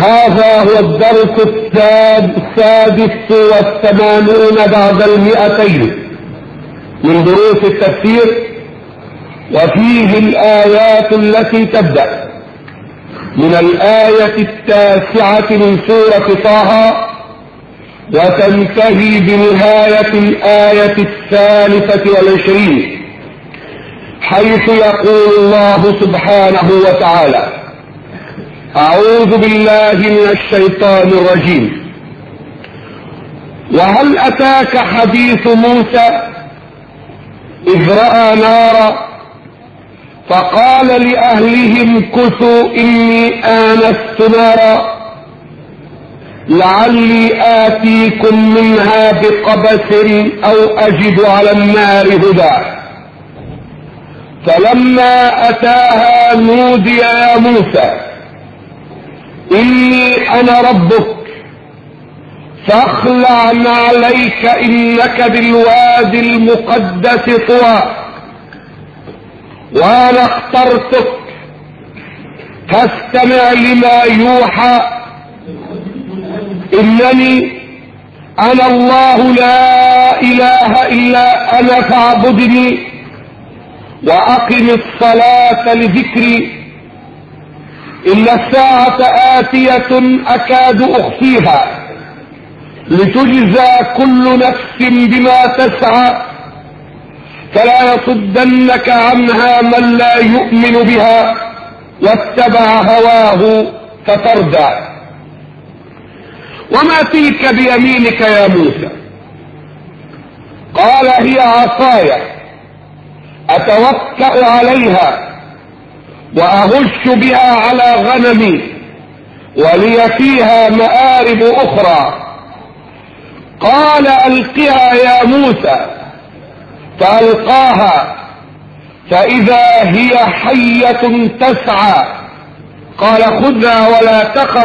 هذا هو الدرس السادس والثمانون بعد 200 من دروس التفسير، وفيه الآيات التي تبدأ من الآية 9 من سورة طه وتنتهي بنهاية الآية 23 حيث يقول الله سبحانه وتعالى: أعوذ بالله من الشيطان الرجيم. وهل أتاك حديث موسى إذ رأى نارا فقال لأهلهم امكثوا إني آنست نارا لعلي آتيكم منها بقبس أو أجد على النار هدى. فلما أتاها نودي يا موسى إني أنا ربك فاخلع عليك إنك بالوادي المقدس طوى وأنا اخترتك فاستمع لما يوحى إنني أنا الله لا إله إلا أنا فاعبدني وأقم الصلاة لذكري إن الساعة آتية أكاد أخفيها لتجزى كل نفس بما تسعى فلا يصدنك عنها من لا يؤمن بها واتبع هواه فتردى. وما تلك بيمينك يا موسى؟ قال هي عصاي أتوكأ عليها وأهش بها على غنمي ولي فيها مآرب أخرى. قال ألقها يا موسى فألقاها فإذا هي حية تسعى. قال خذها ولا تخف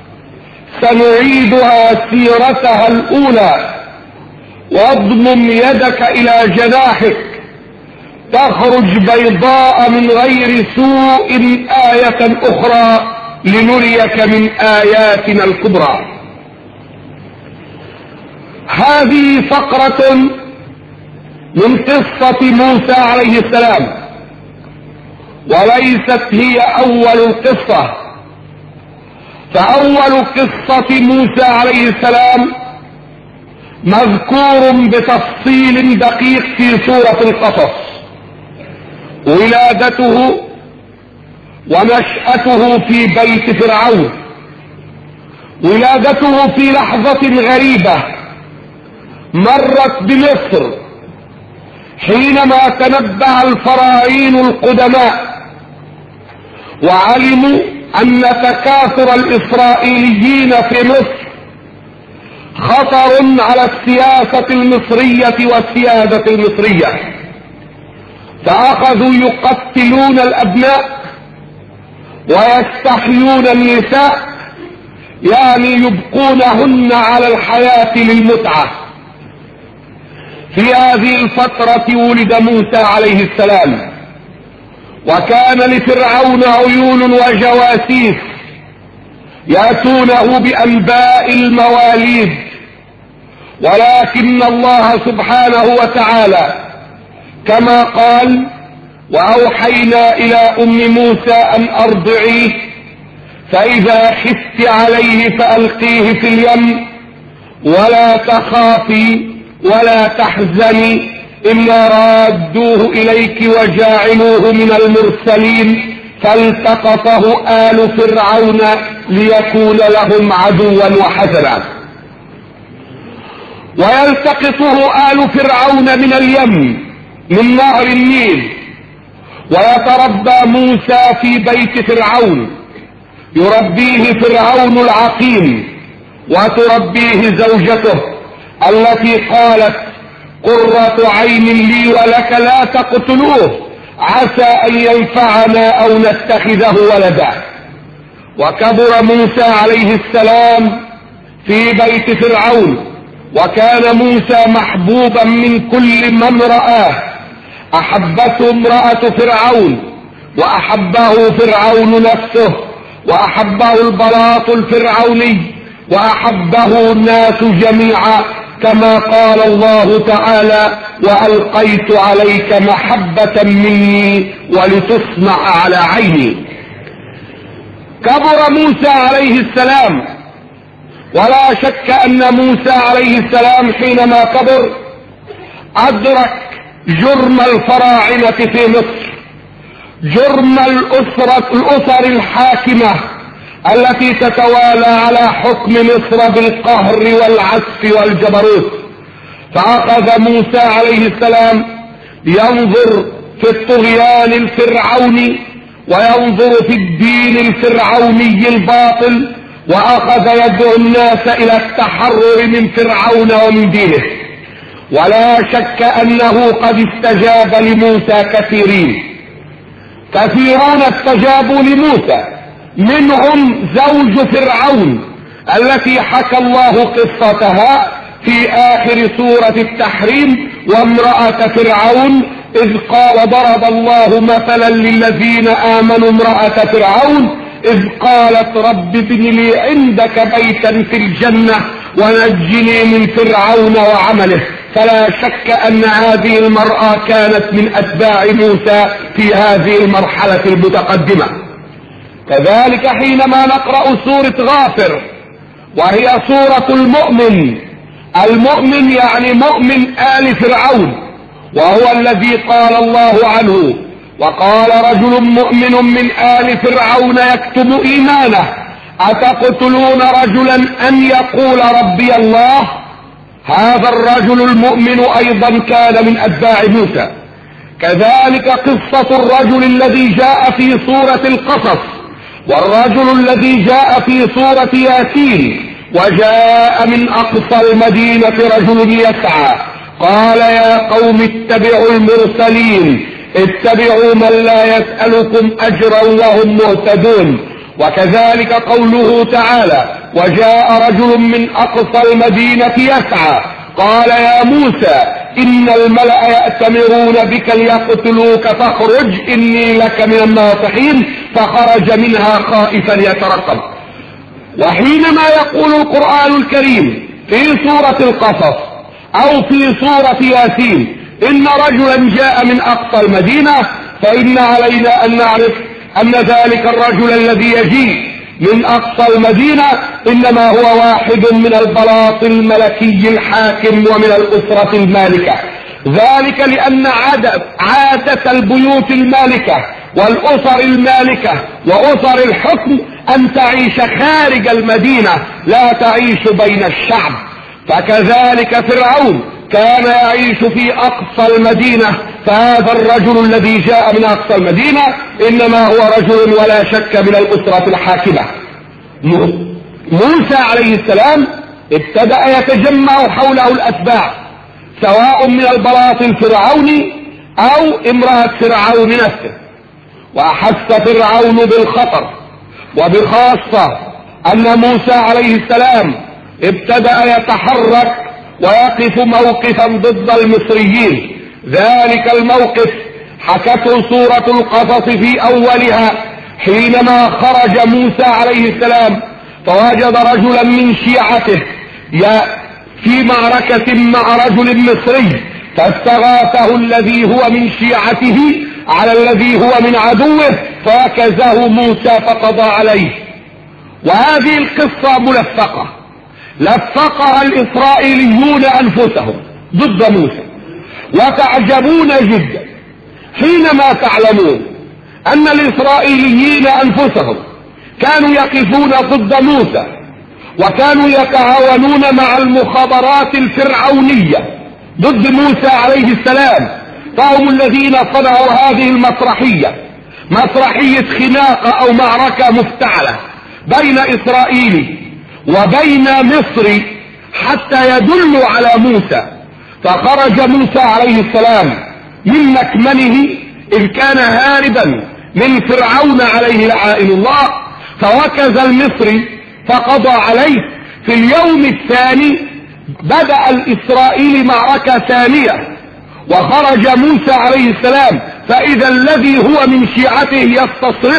سنعيدها سيرتها الأولى واضمم يدك إلى جناحك تخرج بيضاء من غير سوء آية أخرى لنريك من آياتنا الكبرى. هذه فقرة من قصة موسى عليه السلام، وليست هي أول القصة، فأول قصة موسى عليه السلام مذكور بتفصيل دقيق في سورة القصص: ولادته ونشأته في بيت فرعون. ولادته في لحظة غريبة مرت بمصر حينما تنبه الفراعين القدماء وعلموا أن تكاثر الإسرائيليين في مصر خطر على السياسة المصرية والسيادة المصرية، فأخذوا يقتلون الأبناء ويستحيون النساء، يعني يبقونهن على الحياة للمتعة. في هذه الفترة ولد موسى عليه السلام، وكان لفرعون عيون وجواسيس يأتونه بأنباء المواليد، ولكن الله سبحانه وتعالى كما قال: وأوحينا إلى أم موسى أن أرضعيه فإذا خفت عليه فألقيه في اليم ولا تخافي ولا تحزني إنا رادوه إليك وجاعلوه من المرسلين فالتقطه آل فرعون ليكون لهم عدوا وحزنا. ويلتقطه آل فرعون من اليم من نهر النيل، ويتربى موسى في بيت فرعون يربيه فرعون العقيم وتربيه زوجته التي قالت: قرة عين لي ولك لا تقتلوه عسى أن ينفعنا أو نتخذه ولدا. وكبر موسى عليه السلام في بيت فرعون، وكان موسى محبوبا من كل من رآه. أحبته امرأة فرعون وأحبه فرعون نفسه، وأحبه البلاط الفرعوني وأحبه الناس جميعا، كما قال الله تعالى: وألقيت عليك محبة مني ولتصنع على عيني. كبر موسى عليه السلام، ولا شك أن موسى عليه السلام حينما كبر أدرك جرم الفراعنة في مصر، جرم الأسر الحاكمة التي تتوالى على حكم مصر بالقهر والعسف والجبروت. فأخذ موسى عليه السلام ينظر في الطغيان الفرعوني وينظر في الدين الفرعوني الباطل، وأخذ يدعو الناس إلى التحرر من فرعون ومن دينه. ولا شك أنه قد استجاب لموسى كثيرون استجابوا لموسى، منهم زوج فرعون التي حكى الله قصتها في آخر سورة التحريم: وامرأة فرعون إذ قال ضرب الله مثلا للذين آمنوا امرأة فرعون إذ قالت رب ابن لي عندك بيتا في الجنة ونجني من فرعون وعمله. فلا شك أن هذه المرأة كانت من أتباع موسى في هذه المرحلة المتقدمة. كذلك حينما نقرأ سورة غافر وهي سورة المؤمن يعني مؤمن آل فرعون، وهو الذي قال الله عنه: وقال رجل مؤمن من آل فرعون يكتم إيمانه أتقتلون رجلا أن يقول ربي الله. هذا الرجل المؤمن أيضا كان من أتباع موسى. كذلك قصة الرجل الذي جاء في سورة القصص والرجل الذي جاء في سورة ياسين: وجاء من أقصى المدينة رجل يسعى قال يا قوم اتبعوا المرسلين اتبعوا من لا يسألكم أجرا وهم مهتدون. وكذلك قوله تعالى: وجاء رجل من أقصى المدينة يسعى قال يا موسى إن الملأ يأتمرون بك ليقتلوك فاخرج إني لك من الناصحين، فخرج منها خائفا يترقب. وحينما يقول القرآن الكريم في سورة القصص أو في سورة ياسين إن رجلا جاء من أقصى المدينة، فإن علينا أن نعرف أن ذلك الرجل الذي يجيء من أقصى المدينة إنما هو واحد من البلاط الملكي الحاكم ومن الأسرة المالكة. ذلك لأن عادة البيوت المالكة والأسر المالكة وأسر الحكم أن تعيش خارج المدينة لا تعيش بين الشعب. فكذلك فرعون كان يعيش في أقصى المدينة، فهذا الرجل الذي جاء من أقصى المدينة إنما هو رجل ولا شك من الأسرة الحاكمة. موسى عليه السلام ابتدأ يتجمع حوله الأتباع سواء من البلاط الفرعوني أو امرأة فرعون نفسه. وأحس فرعون بالخطر، وبخاصة أن موسى عليه السلام ابتدأ يتحرك ويقف موقفا ضد المصريين. ذلك الموقف حكته سورة القصص في أولها حينما خرج موسى عليه السلام فوجد رجلا من شيعته في معركة مع رجل مصري، فاستغاثه الذي هو من شيعته على الذي هو من عدوه فوكزه موسى فقضى عليه. وهذه القصة ملفقة لفقها الإسرائيليون أنفسهم ضد موسى، وتعجبون جدا حينما تعلمون أن الإسرائيليين أنفسهم كانوا يقفون ضد موسى وكانوا يتعاونون مع المخابرات الفرعونية ضد موسى عليه السلام. فهم الذين صنعوا هذه المسرحية، مسرحية خناقة أو معركة مفتعلة بين إسرائيلي وبين مصري حتى يدلوا على موسى. فخرج موسى عليه السلام من مكمنه إذ كان هاربا من فرعون عليه لعائن الله، فوكز المصري فقضى عليه. في اليوم الثاني بدأ الإسرائيلي معركة ثانية، وخرج موسى عليه السلام فإذا الذي هو من شيعته يستصرخه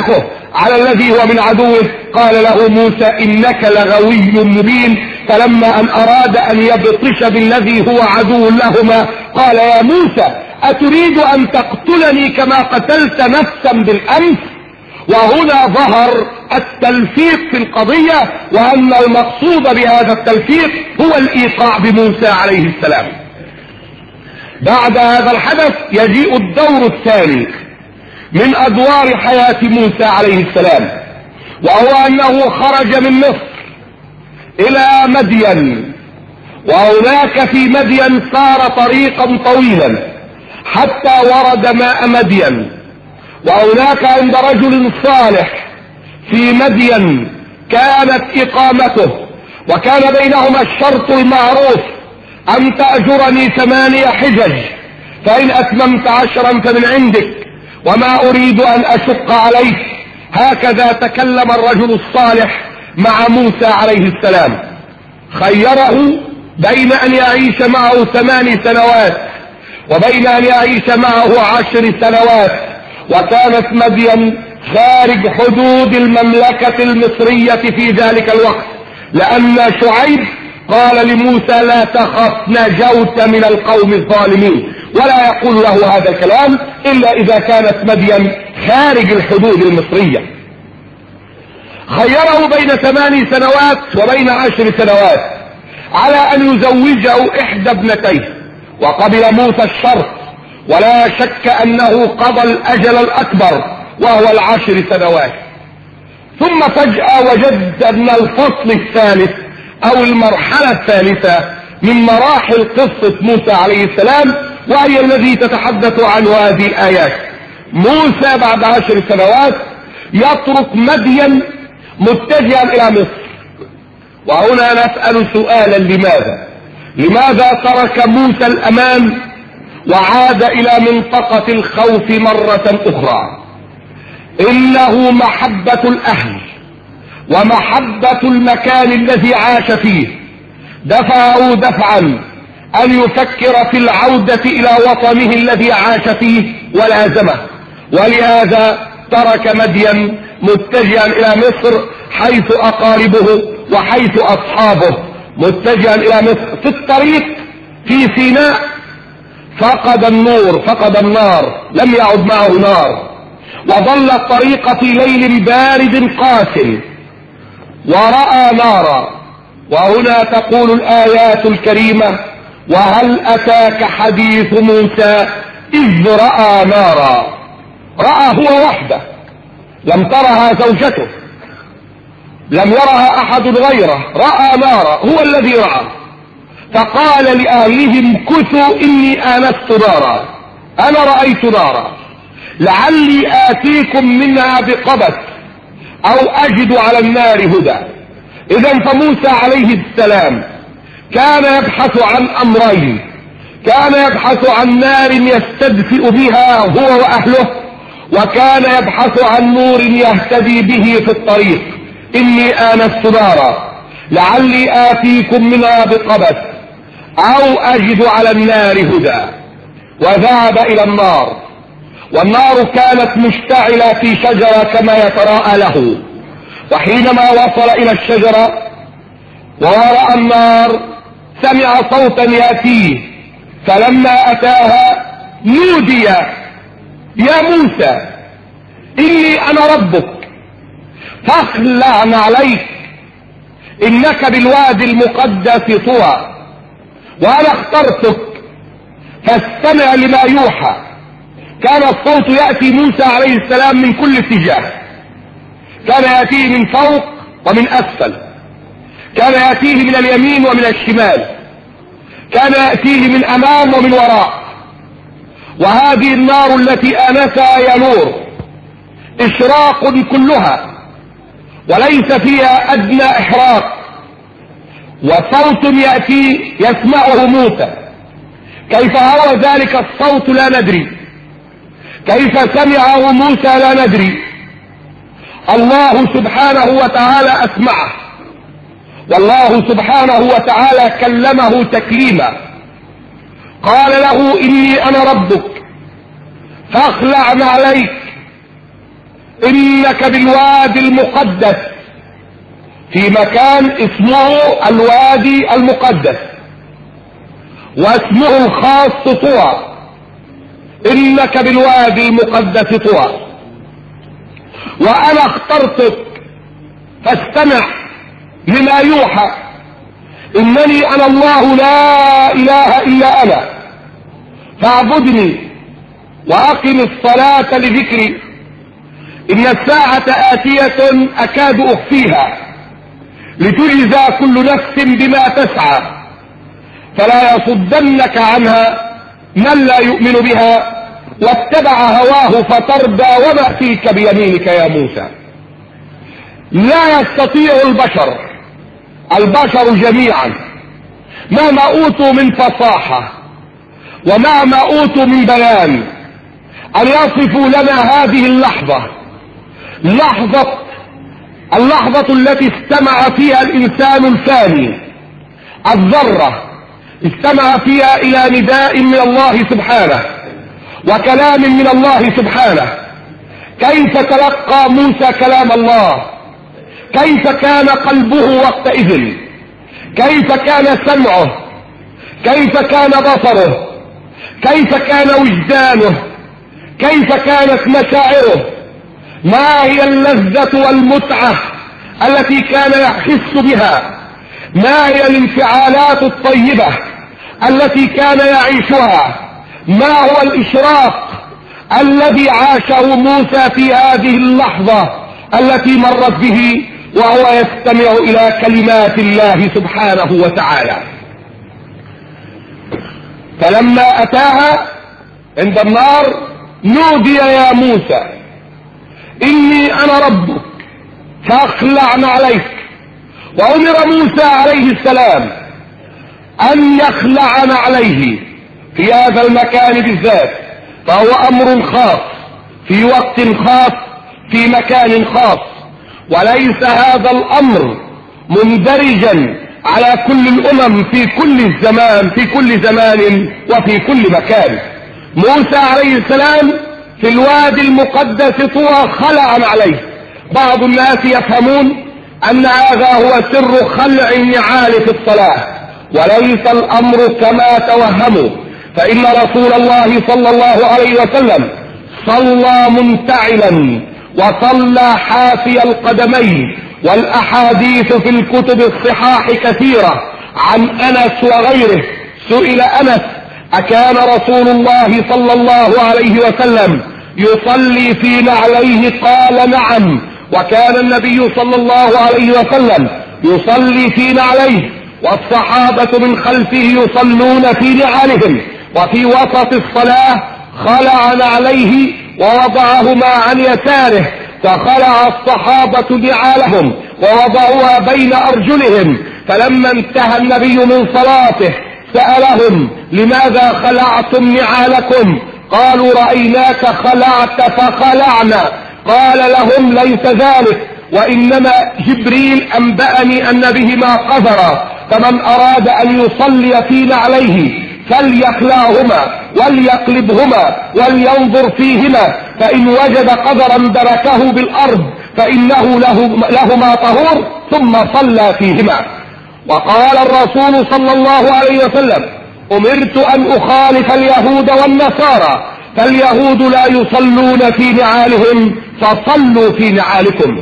على الذي هو من عدوه، قال له موسى إنك لغوي مبين. فلما أن أراد أن يبطش بالذي هو عدو لهما قال يا موسى أتريد أن تقتلني كما قتلت نفسا بالأمس؟ وهنا ظهر التلفيق في القضية، وأن المقصود بهذا التلفيق هو الإيقاع بموسى عليه السلام. بعد هذا الحدث يجيء الدور الثاني من أدوار حياة موسى عليه السلام، وهو أنه خرج من مصر إلى مدين، وهناك في مدين سار طريقا طويلا حتى ورد ماء مدين، وهناك عند رجل صالح في مدين كانت إقامته، وكان بينهما الشرط المعروف أن تأجرني 8 حجج، فإن أتممت 10 فمن عندك، وما أريد أن أشق عليك. هكذا تكلم الرجل الصالح مع موسى عليه السلام، خيره بين أن يعيش معه 8 سنوات وبين أن يعيش معه 10 سنوات. وكانت مدين خارج حدود المملكة المصرية في ذلك الوقت، لأن شعيب قال لموسى لا تخف نجوت من القوم الظالمين، ولا يقول له هذا الكلام إلا إذا كانت مدين خارج الحدود المصرية. خيره بين 8 سنوات وبين 10 سنوات على أن يزوجه إحدى ابنتيه، وقبل موسى الشرط، ولا شك أنه قضى الأجل الأكبر وهو 10 سنوات. ثم فجأة وجد أن الفصل الثالث أو المرحلة الثالثة من مراحل قصة موسى عليه السلام، وهي الذي تتحدث عنه هذه الآيات. موسى بعد 10 سنوات يترك مدين متجها إلى مصر. وهنا نسأل سؤالا، لماذا ترك موسى الأمان وعاد إلى منطقة الخوف مرة أخرى؟ إنه محبة الأهل ومحبة المكان الذي عاش فيه دفعه دفعا أن يفكر في العودة إلى وطنه الذي عاش فيه ولازمه، ولهذا ترك مدين متجها إلى مصر حيث أقاربه وحيث أصحابه، متجها إلى مصر. في الطريق في سيناء فقد النار، لم يعد معه نار، وظل الطريق في ليل بارد قاسٍ ورأى نارا. وهنا تقول الآيات الكريمة وهل أتاك حديث موسى إذ رأى نارا. رأى هو وحده، لم ترها زوجته، لم يرها أحد غيره، رأى نارا، هو الذي رأى. فقال لأهلهم كثوا إني آنست نارا، أنا رأيت نارا لعلي آتيكم منها بقبس أو أجد على النار هدى. إذن فموسى عليه السلام كان يبحث عن أمرين، كان يبحث عن نار يستدفئ بها هو وأهله، وكان يبحث عن نور يهتدي به في الطريق. إني آنست نارا لعلي آتيكم منها بقبس أو أجد على النار هدى. وذهب إلى النار، والنار كانت مشتعلة في شجرة كما يتراءى له. وحينما وصل إلى الشجرة ورأى النار سمع صوتا يأتيه، فلما أتاها نودي يا موسى إني أنا ربك فاخلع عليك إنك بالوادي المقدس طوى وأنا اخترتك فاستمع لما يوحى. كان الصوت يأتي موسى عليه السلام من كل اتجاه، كان يأتيه من فوق ومن أسفل، كان يأتيه من اليمين ومن الشمال، كان يأتيه من أمام ومن وراء. وهذه النار التي آنسها هي نور إشراق كلها وليس فيها أدنى إحراق. وصوت يأتي يسمعه موسى، كيف هو ذلك الصوت لا ندري، كيف سمعه موسى لا ندري. الله سبحانه وتعالى أسمعه، والله سبحانه وتعالى كلمه تكليما، قال له إني أنا ربك فاخلع عليك انك بالوادي المقدس، في مكان اسمه الوادي المقدس واسمه الخاص طوى، انك بالوادي المقدس طوى، وانا اخترتك فاستمع لما يوحى، انني انا الله لا اله الا انا فاعبدني واقم الصلاة لذكري، ان الساعة آتية اكاد اخفيها لتجزى كل نفس بما تسعى، فلا يصدنك عنها من لا يؤمن بها واتبع هواه فتردى وما فيك بيمينك يا موسى. لا يستطيع البشر جميعا مهما اوتوا من فصاحة ومهما اوتوا من بيان ان يصفوا لنا هذه اللحظة التي استمع فيها الانسان الفاني، الذرة استمع فيها الى نداء من الله سبحانه وكلام من الله سبحانه. كيف تلقى موسى كلام الله؟ كيف كان قلبه وقتئذ؟ كيف كان سمعه؟ كيف كان بصره؟ كيف كان وجدانه؟ كيف كانت مشاعره؟ ما هي اللذة والمتعة التي كان يحس بها؟ ما هي الانفعالات الطيبة التي كان يعيشها؟ ما هو الإشراق الذي عاشه موسى في هذه اللحظة التي مرت به وهو يستمع إلى كلمات الله سبحانه وتعالى؟ فلما أتاها عند النار نودي يا موسى إني أنا ربك فاخلع عليك. وأمر موسى عليه السلام أن يخلع عليه في هذا المكان بالذات، فهو أمر خاص في وقت خاص في مكان خاص، وليس هذا الأمر مندرجا على كل الأمم في كل الزمان وفي كل مكان. موسى عليه السلام في الوادي المقدس طوى خلع عليه. بعض الناس يفهمون أن هذا هو سر خلع النعال في الصلاة، وليس الأمر كما توهموا، فإن رسول الله صلى الله عليه وسلم صلى منتعلا وصلى حافي القدمين، والأحاديث في الكتب الصحاح كثيرة عن أنس وغيره. سئل أنس: أكان رسول الله صلى الله عليه وسلم يصلي في نعليه؟ قال: نعم، وكان النبي صلى الله عليه وسلم يصلي في نعليه، والصحابة من خلفه يصلون في نعالهم، وفي وسط الصلاة خلع نعليه ووضعهما عن يساره، فخلع الصحابة نعالهم ووضعوها بين أرجلهم. فلما انتهى النبي من صلاته سألهم: لماذا خلعتم نعالكم؟ قالوا: رأيناك خلعت فخلعنا. قال لهم: ليس ذلك، وإنما جبريل أنبأني أن بهما قذرا، فمن أراد أن يصلي في نعليه فليخلعهما وليقلبهما ولينظر فيهما، فإن وجد قذرا دركه بالأرض فإنه لهما طهور، ثم صلى فيهما. وقال الرسول صلى الله عليه وسلم: أمرت أن أخالف اليهود والنصارى، فاليهود لا يصلون في نعالهم فصلوا في نعالكم.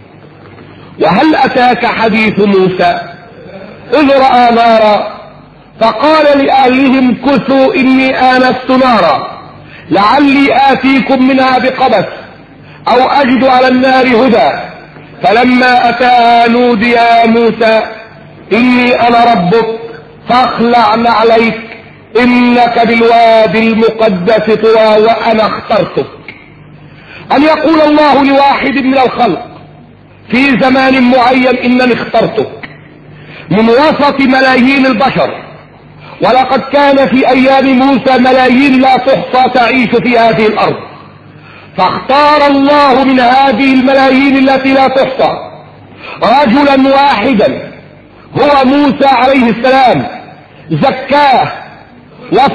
وهل أتاك حديث موسى إذ رأى نارا فقال لأهلهم كثوا إني آنست نارا لعلي آتيكم منها بقبس أو أجد على النار هدى. فلما أتاها نودي يا موسى إني أنا ربك فاخلع عليك إنك بالوادي المقدس طوى وأنا اخترتك. أن يقول الله لواحد من الخلق في زمان معين: إنني اخترتك من وسط ملايين البشر، ولقد كان في أيام موسى ملايين لا تحصى تعيش في هذه الأرض، فاختار الله من هذه الملايين التي لا تحصى رجلا واحدا هو موسى عليه السلام، زكاه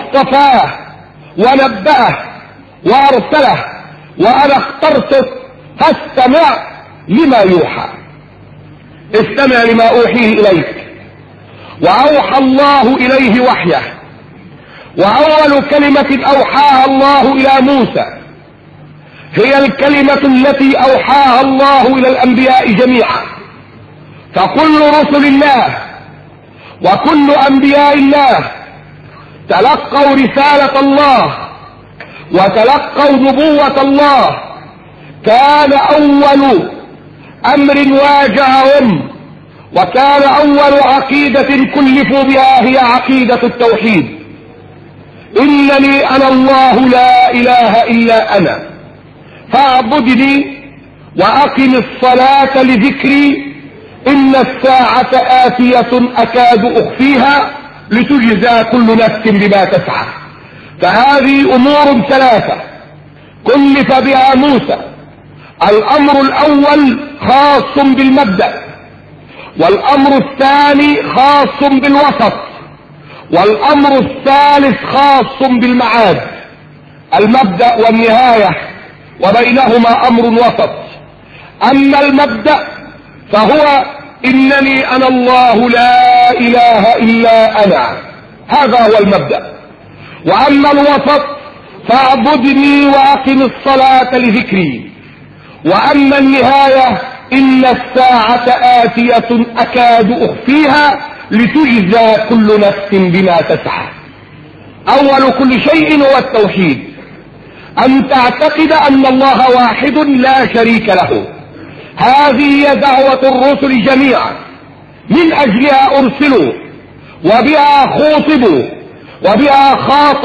واصطفاه ونبأه وأرسله. وأنا اخترتك فاستمع لما يوحى. استمع لما أوحيه إليك. وأوحى الله إليه وحيه. وأول كلمة أوحاها الله إلى موسى هي الكلمة التي أوحاها الله إلى الأنبياء جميعا. فكل رسل الله وكل أنبياء الله تلقوا رسالة الله وتلقوا نبوة الله. كان أول أمر واجههم وكان أول عقيدة كلفوا بها هي عقيدة التوحيد. إنني أنا الله لا إله إلا أنا فاعبدني وأقم الصلاة لذكري إن الساعة آتية أكاد أخفيها لتجزى كل نفس بما تسعى. فهذه أمور ثلاثة كلف بها موسى. الأمر الأول خاص بالمبدأ، والأمر الثاني خاص بالوسط، والأمر الثالث خاص بالمعاد. المبدأ والنهاية وبينهما أمر وسط. أما المبدأ فهو إنني أنا الله لا إله إلا أنا، هذا هو المبدأ. وأما الوسط فاعبدني وأقم الصلاة لذكري. وأما النهاية إن الساعة آتية أكاد أخفيها لتجزى كل نفس بما تسعى. أول كل شيء هو التوحيد، أن تعتقد أن الله واحد لا شريك له. هذه هي دعوة الرسل جميعا، من أجلها أرسلوا وبها خوطبوا وبها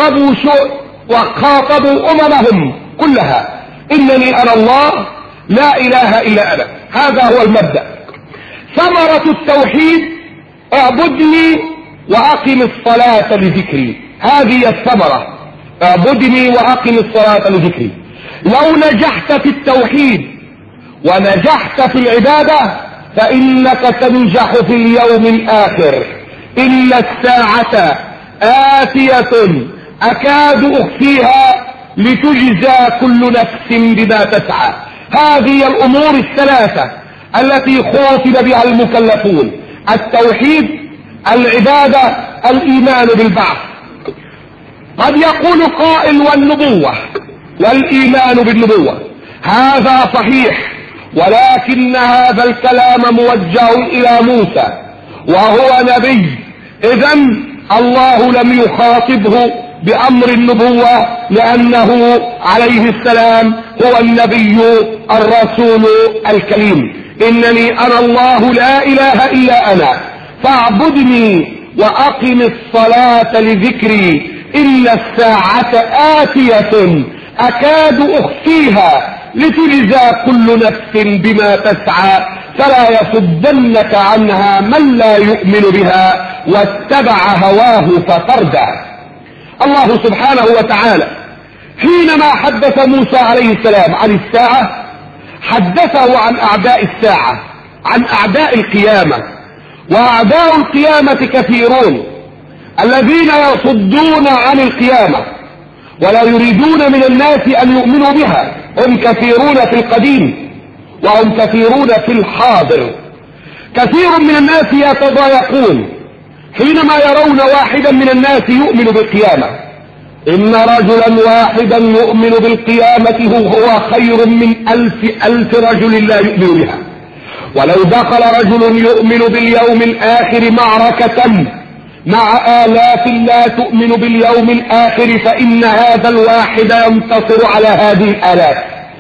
وخاطبوا أممهم كلها. إنني أنا الله لا إله إلا أنا، هذا هو المبدأ. ثمرة التوحيد اعبدني وأقم الصلاة لذكري، هذه الثمرة، اعبدني وأقم الصلاة لذكري. لو نجحت في التوحيد ونجحت في العبادة فإنك تنجح في اليوم الآخر. إن الساعة آتية أكاد أخفيها لتجزى كل نفس بما تسعى. هذه الأمور الثلاثة التي خوطب بها المكلفون: التوحيد، العبادة، الإيمان بالبعث. قد يقول قائل والنبوة والإيمان بالنبوة، هذا صحيح، ولكن هذا الكلام موجه إلى موسى وهو نبي. إذن الله لم يخاطبه بأمر النبوة لأنه عليه السلام هو النبي الرسول الكريم. إنني أنا الله لا إله إلا أنا فاعبدني وأقم الصلاة لذكري إن الساعة آتية أكاد أخفيها لتجزى كل نفس بما تسعى فلا يصدنك عنها من لا يؤمن بها واتبع هواه فتردى. الله سبحانه وتعالى حينما حدث موسى عليه السلام عن الساعة حدثه عن أعداء الساعة، عن أعداء القيامة. وأعداء القيامة كثيرون الذين يصدون عن القيامة ولا يريدون من الناس أن يؤمنوا بها. هم كثيرون في القديم وهم كثيرون في الحاضر. كثير من الناس يتضايقون حينما يرون واحدا من الناس يؤمن بالقيامة. إن رجلا واحدا يؤمن بالقيامة هو خير من 1000 رجل لا يؤمن بها. ولو دخل رجل يؤمن باليوم الآخر معركة مع آلاف لا تؤمن باليوم الآخر فإن هذا الواحد ينتصر على هذه الآلاف،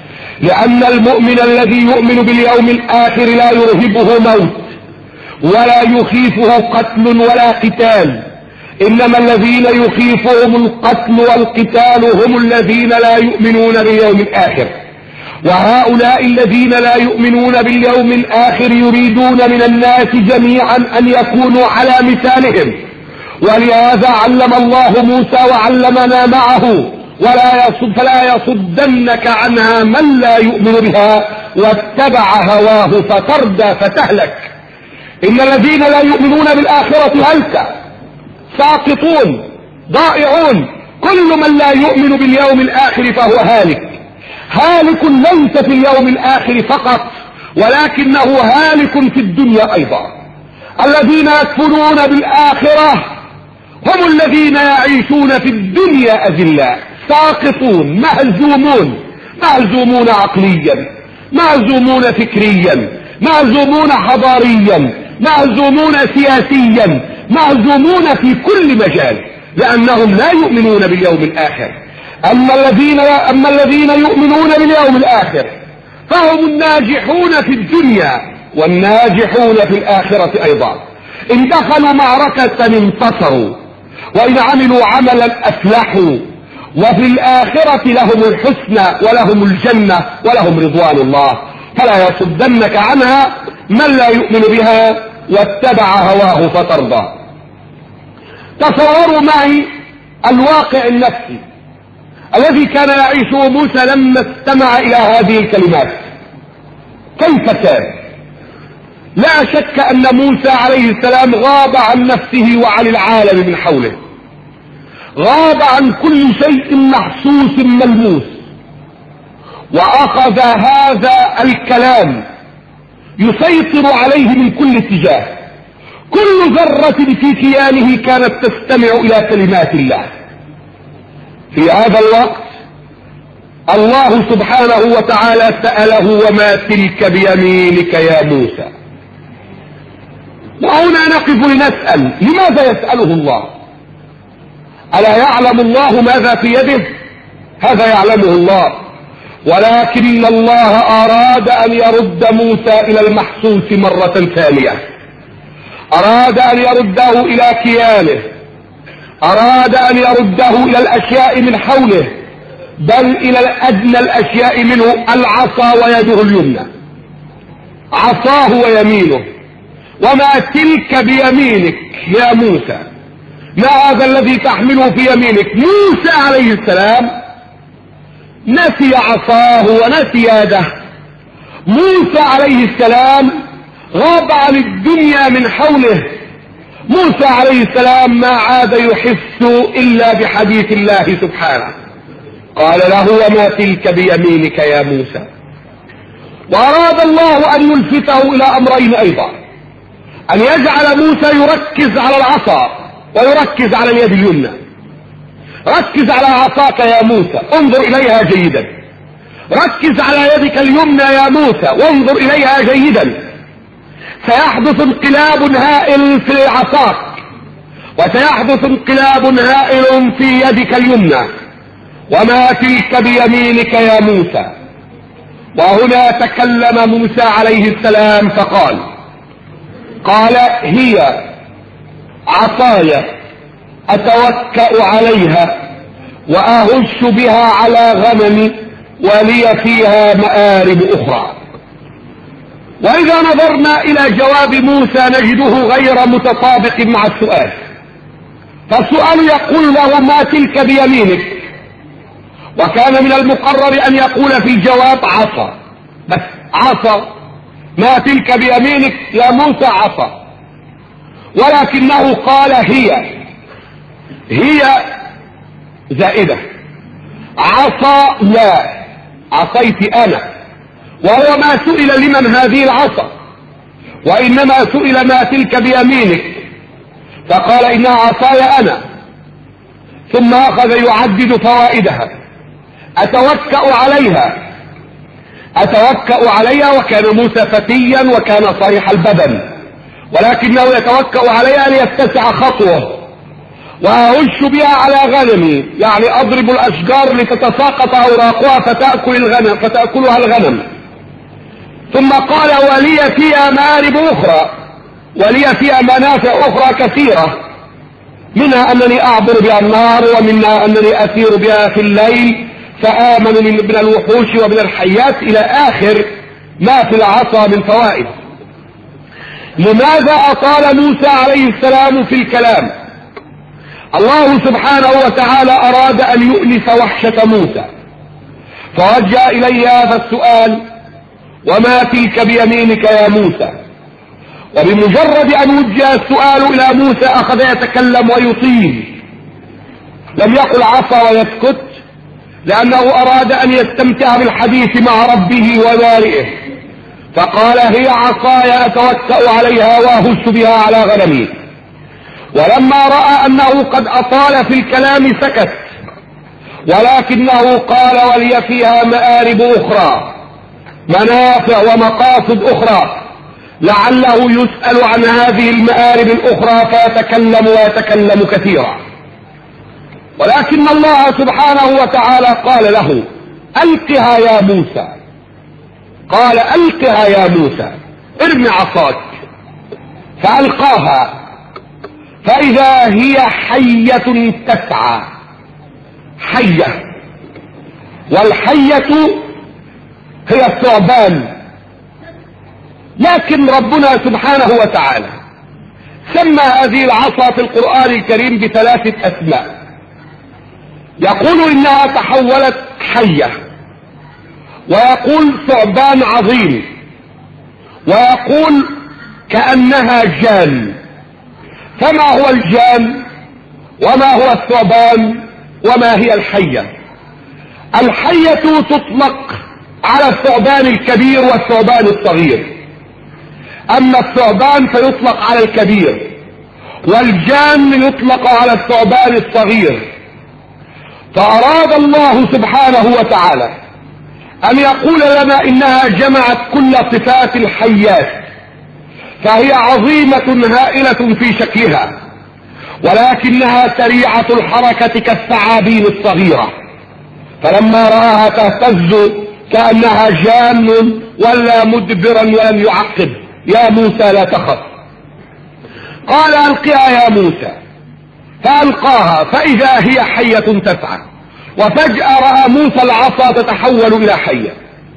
لأن المؤمن الذي يؤمن باليوم الآخر لا يرهبه موت ولا يخيفه قتل ولا قتال، إنما الذين يخيفهم القتل والقتال هم الذين لا يؤمنون باليوم الآخر. وهؤلاء الذين لا يؤمنون باليوم الآخر يريدون من الناس جميعا أن يكونوا على مثالهم، ولهذا علم الله موسى وعلمنا معه فلا يصدنك عنها من لا يؤمن بها واتبع هواه فتردى فتهلك. إن الذين لا يؤمنون بالآخرة هلك، ساقطون، ضائعون. كل من لا يؤمن باليوم الآخر فهو هالك. هالك ليس في اليوم الآخر فقط، ولكنه هالك في الدنيا أيضا. الذين يكفرون بالآخرة هم الذين يعيشون في الدنيا أذلاء ساقطون مهزومون عقليا، مهزومون فكريا، مهزومون حضاريا، مهزومون سياسيا، مهزومون في كل مجال، لأنهم لا يؤمنون باليوم الآخر. أما الذين يؤمنون باليوم الآخر فهم الناجحون في الدنيا والناجحون في الآخرة أيضا. إن دخلوا معركة انتصروا، وإن عملوا عملا أفلحوا، وفي الآخرة لهم الحسنى ولهم الجنة ولهم رضوان الله. فلا يصدنك عنها من لا يؤمن بها واتبع هواه فترضى. تصوروا معي الواقع النفسي الذي كان يعيشه موسى لما استمع إلى هذه الكلمات. كيف كان؟ لا شك أن موسى عليه السلام غاب عن نفسه وعن العالم من حوله، غاب عن كل شيء محسوس ملموس، وأخذ هذا الكلام يسيطر عليه من كل اتجاه. كل ذرة في كيانه كانت تستمع إلى كلمات الله. في هذا الوقت الله سبحانه وتعالى سأله: وما تلك بيمينك يا موسى؟ وهنا نقف لنسأل: لماذا يسأله الله؟ ألا يعلم الله ماذا في يده؟ هذا يعلمه الله، ولكن الله أراد أن يرد موسى إلى المحسوس مرة ثانية، أراد أن يرده إلى كيانه، أراد أن يرده إلى الأشياء من حوله، بل إلى الأدنى الأشياء منه، العصا ويده اليمنى، عصاه ويمينه. وما تلك بيمينك يا موسى؟ ما هذا الذي تحمله في يمينك؟ موسى عليه السلام نسي عصاه ونسي يده. موسى عليه السلام غاب عن الدنيا من حوله. موسى عليه السلام ما عاد يحس إلا بحديث الله سبحانه. قال له: وما تلك بيمينك يا موسى؟ وأراد الله أن يلفته إلى أمرين أيضا: أن يجعل موسى يركز على العصا ويركز على اليد اليمنى. ركز على عصاك يا موسى، انظر إليها جيدا. ركز على يدك اليمنى يا موسى وانظر إليها جيدا. سيحدث انقلاب هائل في عصاك، وسيحدث انقلاب هائل في يدك اليمنى. وما تلك بيمينك يا موسى؟ وهنا تكلم موسى عليه السلام فقال: هي عصاي أتوكأ عليها وأهش بها على غنمي ولي فيها مآرب أخرى. وإذا نظرنا إلى جواب موسى نجده غير متطابق مع السؤال. فالسؤال يقول له: ما تلك بيمينك؟ وكان من المقرر أن يقول في الجواب: عصا، بس عصا. ما تلك بيمينك يا موسى؟ عصا. ولكنه قال هي زائدة، عصا لا، عصيت أنا. وهو ما سئل لمن هذه العصا، وإنما سئل: ما تلك بيمينك؟ فقال: إنها عصاي أنا. ثم أخذ يعدد فوائدها: أتوكأ عليها، وكان موسى فتيا وكان صريح البدن، ولكنه يتوكأ عليها ليتسع خطوه. وأهش بها على غنمي، يعني أضرب الأشجار لتتساقط أوراقها فتأكلها الغنم. ثم قال: ولي فيها مآرب أخرى، ولي فيها منافع أخرى كثيرة، منها أنني أعبر بها النار، ومنها أنني أسير بها في الليل فآمن من الوحوش ومن الحيات، إلى آخر ما في العصا من فوائد. لماذا أطال موسى عليه السلام في الكلام؟ الله سبحانه وتعالى أراد أن يؤنس وحشة موسى، فوجه إليه هذا السؤال: وما تلك بيمينك يا موسى؟ وبمجرد أن وجه السؤال إلى موسى أخذ يتكلم ويطيل. لم يقل عصا ويسكت، لأنه أراد أن يستمتع بالحديث مع ربه وبارئه، فقال هي عصاي أتوكأ عليها وأهش بها على غنمي. ولما رأى أنه قد أطال في الكلام سكت، ولكنه قال ولي فيها مآرب أخرى، منافع ومقاصد أخرى، لعله يسأل عن هذه المآرب الأخرى فيتكلم ويتكلم كثيرا. ولكن الله سبحانه وتعالى قال له ألقها يا موسى، قال ألقها يا موسى، ارمي عصاك. فألقاها فإذا هي حية تسعى، حية، والحية هي الثعبان. لكن ربنا سبحانه وتعالى سمى هذه العصا في القرآن الكريم بثلاثة أسماء. يقول إنها تحولت حية، ويقول ثعبان عظيم، ويقول كأنها جان. فما هو الجان وما هو الثعبان وما هي الحية؟ الحية تطلق على الثعبان الكبير والثعبان الصغير، أما الثعبان فيطلق على الكبير، والجان يطلق على الثعبان الصغير. فأراد الله سبحانه وتعالى أن يقول لنا إنها جمعت كل صفات الحيات، فهي عظيمة هائلة في شكلها، ولكنها سريعة الحركة كالثعابين الصغيرة. فلما رآها تهتز كأنها جان ولا مدبرا ولم يعقب، يا موسى لا تخف. قال ألقها يا موسى، فألقاها فإذا هي حية تسعى. وفجأة رأى موسى العصا تتحول إلى حية.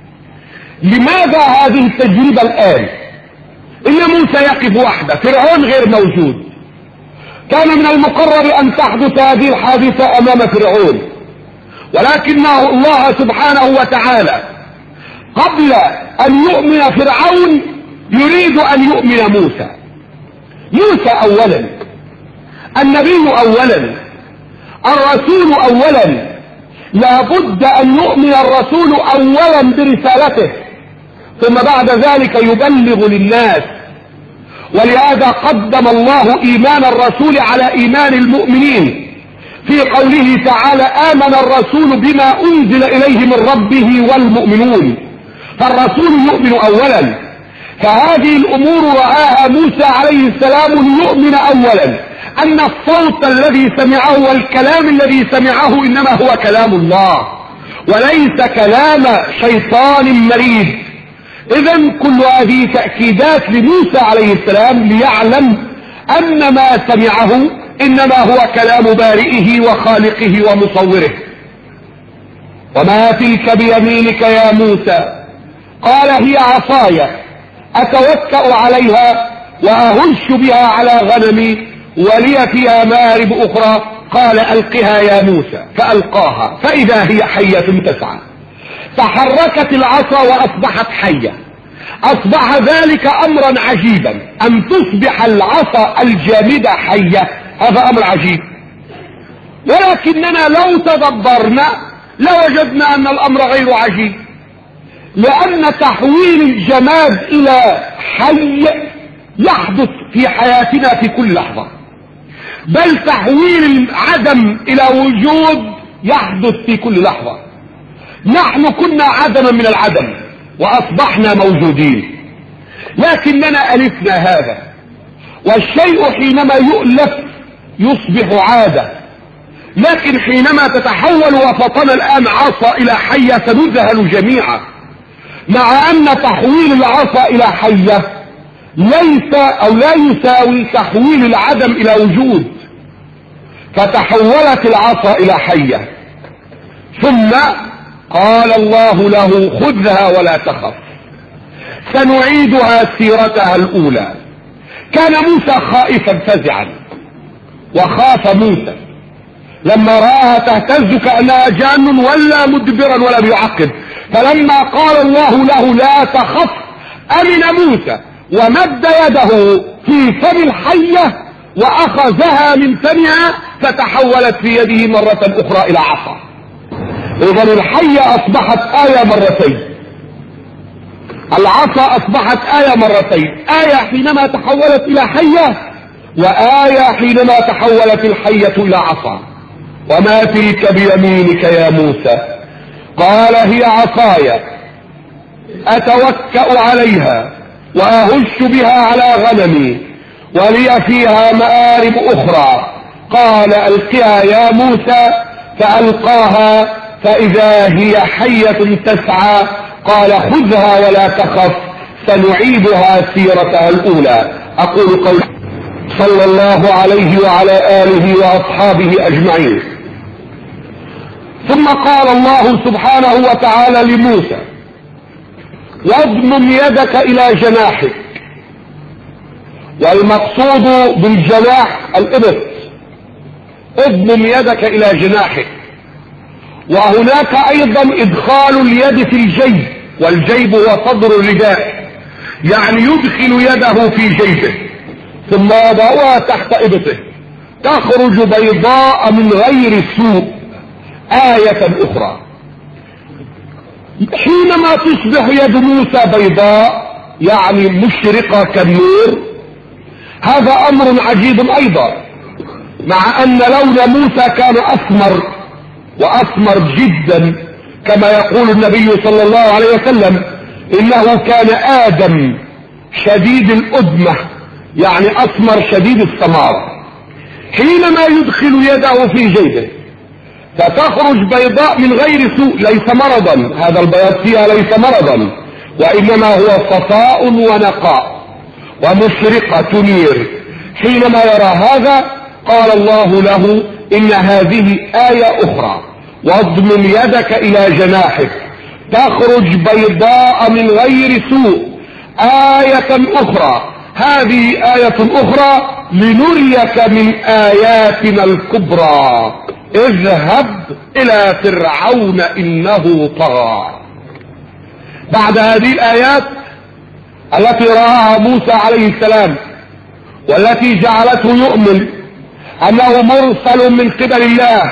لماذا هذه التجربة الآن؟ إن موسى يقف وحده، فرعون غير موجود. كان من المقرر أن تحدث هذه الحادثة أمام فرعون، ولكنه الله سبحانه وتعالى قبل أن يؤمن فرعون يريد أن يؤمن موسى. موسى أولا، النبي أولا، الرسول أولا. لا بد أن يؤمن الرسول أولا برسالته، ثم بعد ذلك يبلغ للناس. ولهذا قدم الله إيمان الرسول على إيمان المؤمنين في قوله تعالى آمن الرسول بما أنزل إليه من ربه والمؤمنون. فالرسول يؤمن أولا. فهذه الأمور رآها موسى عليه السلام ليؤمن أولا أن الصوت الذي سمعه والكلام الذي سمعه إنما هو كلام الله وليس كلام شيطان مريد. إذن كل هذه تأكيدات لموسى عليه السلام ليعلم أن ما سمعه إنما هو كلام بارئه وخالقه ومصوره. وما تلك بيمينك يا موسى؟ قال هي عصاي أتوكأ عليها وأهش بها على غنمي ولي فيها مآرب أخرى. قال ألقها يا موسى، فألقاها فإذا هي حية تسعى. تحركت العصا وأصبحت حية. أصبح ذلك أمرا عجيبا، أن تصبح العصا الجامدة حية، هذا أمر عجيب. ولكننا لو تدبرنا لوجدنا أن الأمر غير عجيب، لأن تحويل الجماد إلى حي يحدث في حياتنا في كل لحظة، بل تحويل العدم إلى وجود يحدث في كل لحظة. نحن كنا عدما من العدم وأصبحنا موجودين، لكننا ألفنا هذا. والشيء حينما يؤلف يصبح عادة، لكن حينما تتحول وفطن الآن عصا إلى حية سنذهل جميعا، مع أن تحويل العصا إلى حية ليس أو لا يساوي تحويل العدم إلى وجود. فتحولت العصا إلى حية، ثم قال الله له خذها ولا تخف سنعيدها سيرتها الأولى. كان موسى خائفا فزعا، وخاف موسى لما رآها تهتز كأنها جان ولا مدبرا ولا بيعقب. فلما قال الله له لا تخف أمن موسى ومد يده في فم الحية وأخذها من فمها فتحولت في يده مرة أخرى إلى عصا. اذا الحية اصبحت آية مرتين، العصا اصبحت آية مرتين، آية حينما تحولت الى حية، وآية حينما تحولت الحية الى عصا. وما تلك بيمينك يا موسى؟ قال هي عصاي اتوكأ عليها واهش بها على غنمي ولي فيها مآرب اخرى. قال القها يا موسى، فألقاها فإذا هي حية تسعى. قال خذها ولا تخف سنعيدها سيرتها الأولى. أقول قولي صلى الله عليه وعلى آله وأصحابه أجمعين. ثم قال الله سبحانه وتعالى لموسى: واضمم يدك إلى جناحك. والمقصود بالجناح الإبط، اضمم يدك إلى جناحك. وهناك أيضا إدخال اليد في الجيب، والجيب هو صدر الرداء، يعني يدخل يده في جيبه ثم يضعها تحت إبطه، تخرج بيضاء من غير سوء. آية أخرى حينما تصبح يد موسى بيضاء يعني مشرقة كالنور، هذا أمر عجيب أيضا، مع أن لون موسى كان أسمر وأسمر جدا، كما يقول النبي صلى الله عليه وسلم إنه كان آدم شديد الأدمة، يعني أسمر شديد السمار. حينما يدخل يده في جيبه فتخرج بيضاء من غير سوء، ليس مرضا، هذا البياض فيها ليس مرضا، وإنما هو صفاء ونقاء ومشرقة تنير. حينما يرى هذا قال الله له: إن هذه آية أخرى، واضمم يدك إلى جناحك تخرج بيضاء من غير سوء. آية أخرى، هذه آية أخرى لنريك من آياتنا الكبرى. اذهب إلى فرعون إنه طغى. بعد هذه الآيات التي رآها موسى عليه السلام والتي جعلته يؤمن أنه مرسل من قبل الله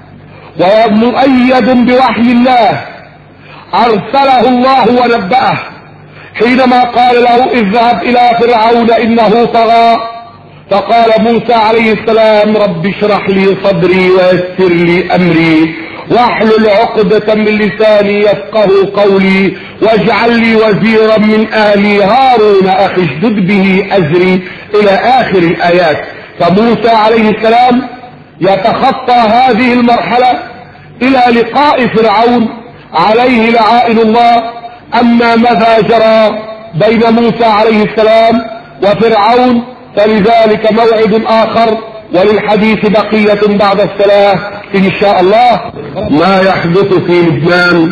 ومؤيد بوحي الله، أرسله الله ونبأه حينما قال له: اذهب إلى فرعون إنه طغى. فقال موسى عليه السلام: رب اشرح لي صدري ويسر لي أمري واحلل عقدة من لساني يفقه قولي واجعل لي وزيرا من أهلي هارون أخي اشدد به أزري، إلى آخر الآيات. فموسى عليه السلام يتخطى هذه المرحلة إلى لقاء فرعون عليه لعائن الله. أما ماذا جرى بين موسى عليه السلام وفرعون فلذلك موعد آخر، وللحديث بقية بعد الصلاة إن شاء الله. ما يحدث في لبنان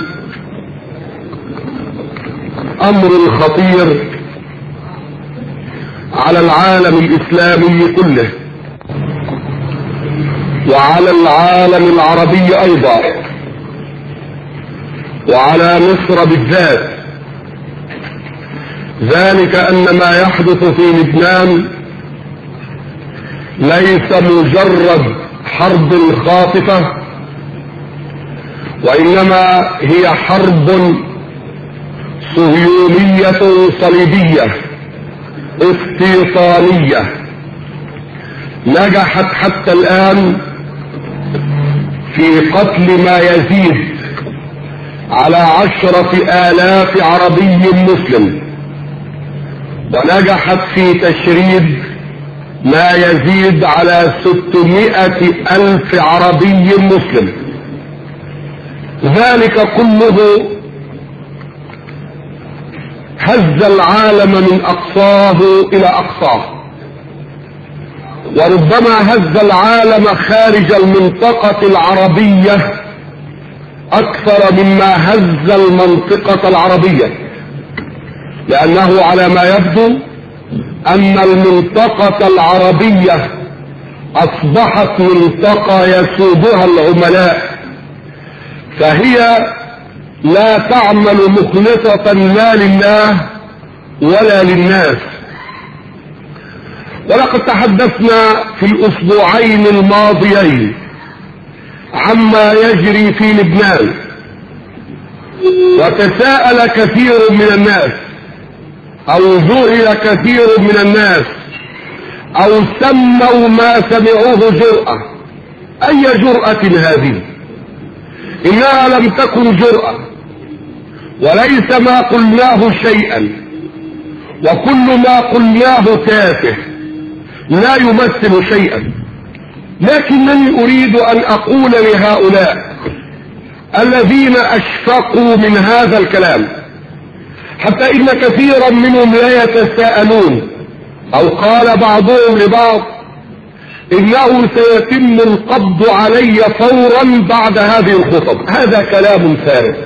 أمر خطير على العالم الإسلامي كله وعلى العالم العربي أيضا وعلى مصر بالذات. ذلك أن ما يحدث في لبنان ليس مجرد حرب خاطفة، وإنما هي حرب صهيونية صليبية استيطانية نجحت حتى الآن في قتل ما يزيد على 10,000 عربي مسلم، ونجحت في تشريد ما يزيد على 600,000 عربي مسلم. ذلك كله هز العالم من أقصاه إلى أقصاه، وربما هز العالم خارج المنطقة العربية أكثر مما هز المنطقة العربية، لأنه على ما يبدو أن المنطقة العربية أصبحت منطقة يسودها العملاء، فهي لا تعمل مخلصة لا لله ولا للناس. ولقد تحدثنا في الأسبوعين الماضيين عما يجري في لبنان وتساءل كثير من الناس او ذهل كثير من الناس او سموا ما سمعوه جرأة. اي جرأة هذه؟ انها لم تكن جرأة، وليس ما قلناه شيئا، وكل ما قلناه تافه لا يمثل شيئا. لكنني اريد ان اقول لهؤلاء الذين اشفقوا من هذا الكلام، حتى ان كثيرا منهم لا يتساءلون، او قال بعضهم لبعض انه سيتم القبض علي فورا بعد هذه الخطب. هذا كلام فارغ،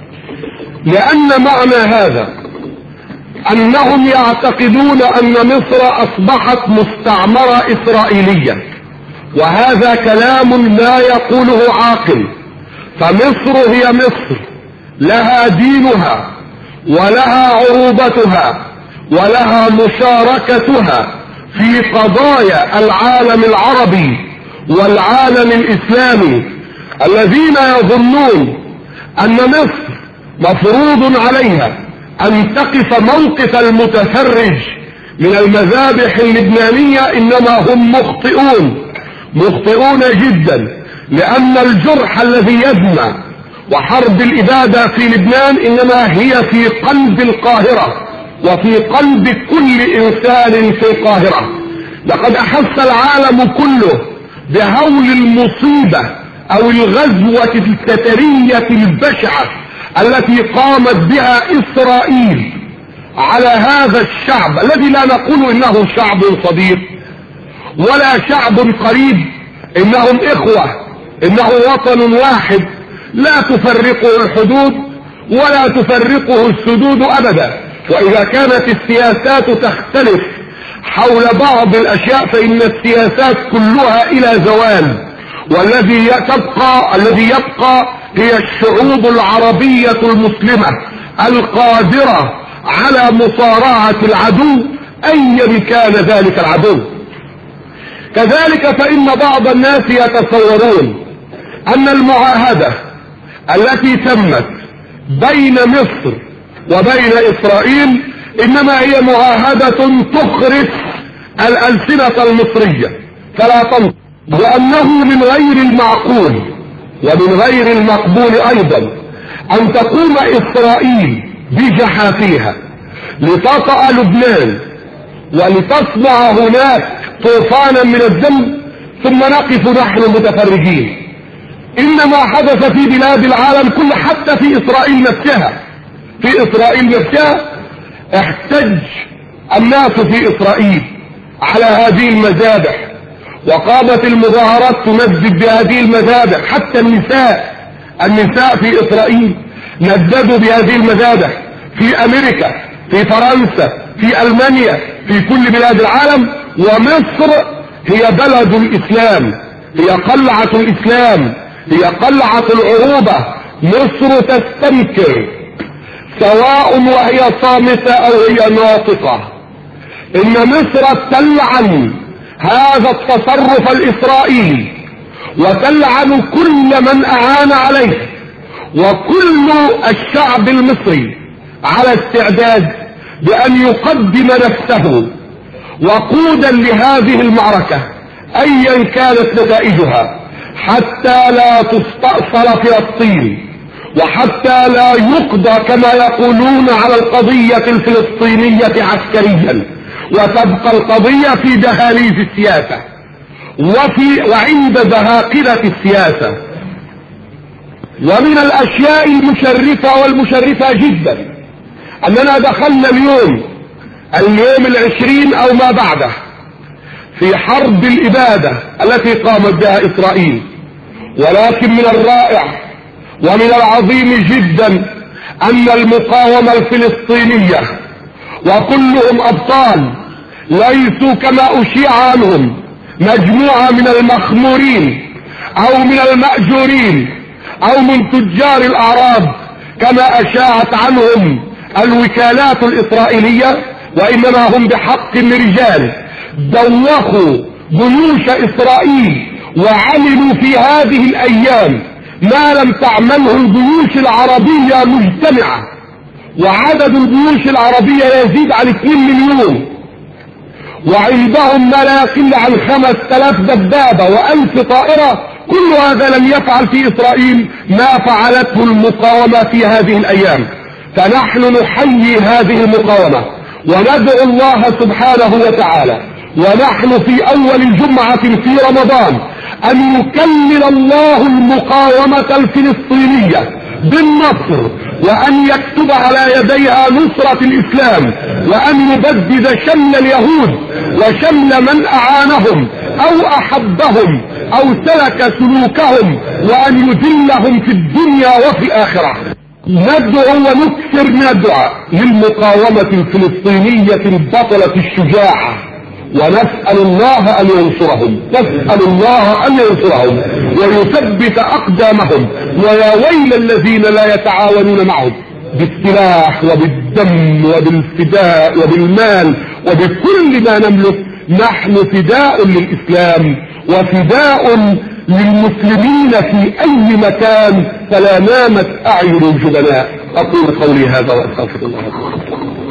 لان معنى هذا انهم يعتقدون ان مصر اصبحت مستعمرة اسرائيلية، وهذا كلام لا يقوله عاقل. فمصر هي مصر، لها دينها ولها عروبتها ولها مشاركتها في قضايا العالم العربي والعالم الاسلامي. الذين يظنون ان مصر مفروض عليها ان تقف موقف المتفرج من المذابح اللبنانية انما هم مخطئون جدا، لان الجرح الذي يدمى وحرب الابادة في لبنان انما هي في قلب القاهرة وفي قلب كل انسان في القاهرة. لقد احس العالم كله بهول المصيبة او الغزوة التترية البشعة التي قامت بها اسرائيل على هذا الشعب، الذي لا نقول انه شعب صديق ولا شعب قريب، انهم اخوة، انه وطن واحد لا تفرقه الحدود ولا تفرقه السدود ابدا. واذا كانت السياسات تختلف حول بعض الاشياء فان السياسات كلها الى زوال، والذي يبقى هي الشعوب العربية المسلمة القادرة على مصارعة العدو ايا كان ذلك العدو. كذلك فان بعض الناس يتصورون ان المعاهدة التي تمت بين مصر وبين اسرائيل انما هي معاهدة تخرس الالسنة المصرية فلا تنطق، وانه من غير المعقول ومن غير المقبول ايضا ان تقوم اسرائيل بجحافيها لتطأ لبنان ولتصنع هناك طوفانا من الدم ثم نقف نحن متفرجين. انما حدث في بلاد العالم كله، حتى في اسرائيل نفسها احتج الناس في اسرائيل على هذه المذابح، وقامت المظاهرات تندد بهذه المذابح. حتى النساء في اسرائيل نددوا بهذه المذابح، في امريكا، في فرنسا، في المانيا، في كل بلاد العالم. ومصر هي بلد الاسلام، هي قلعة الاسلام، هي قلعة العروبة. مصر تستنكر سواء وهي صامتة او هي ناطقة ان مصر تلعن هذا التصرف الاسرائيلي وتلعن كل من اعان عليه، وكل الشعب المصري على استعداد بان يقدم نفسه وقودا لهذه المعركة ايا كانت نتائجها، حتى لا تستأصل فلسطين، وحتى لا يقضى كما يقولون على القضية الفلسطينية عسكريا، وتبقى القضية في دهاليز السياسة وعند ذهاقلة السياسة. ومن الاشياء المشرفة والمشرفة جدا اننا دخلنا اليوم 20 او ما بعده في حرب الابادة التي قامت بها اسرائيل. ولكن من الرائع ومن العظيم جدا ان المقاومة الفلسطينية وكلهم ابطال ليسوا كما اشيع عنهم مجموعة من المخمورين او من المأجورين او من تجار الاعراض كما اشاعت عنهم الوكالات الاسرائيلية، وانما هم بحق رجال دوخوا جيوش اسرائيل وعملوا في هذه الايام ما لم تعمله الجيوش العربية مجتمعة، وعدد الجيوش العربية يزيد عن 2 مليون، وعندهم ما لا يقل عن 5000 دبابة و1000 طائرة. كل هذا لم يفعل في إسرائيل ما فعلته المقاومة في هذه الأيام. فنحن نحيي هذه المقاومة وندعو الله سبحانه وتعالى ونحن في أول جمعة في رمضان أن يكمل الله المقاومة الفلسطينية بالنصر، وأن يكتب على يديها نصرة الإسلام، وأن يبدد شمل اليهود وشمل من أعانهم أو أحبهم أو سلك سلوكهم، وأن يذلهم في الدنيا وفي الآخرة. ندعو ونكثر من الدعاء للمقاومة الفلسطينية البطلة الشجاعة، ونسأل الله أن ينصرهم، نسأل الله أن ينصرهم ويثبت أقدامهم. ويا ويل الذين لا يتعاونون معهم بالسلاح وبالدم وبالفداء وبالمال وبكل ما نملك. نحن فداء للإسلام وفداء للمسلمين في أي مكان، فلا نامت أعين الجبناء. أقول قولي هذا وأستغفر الله.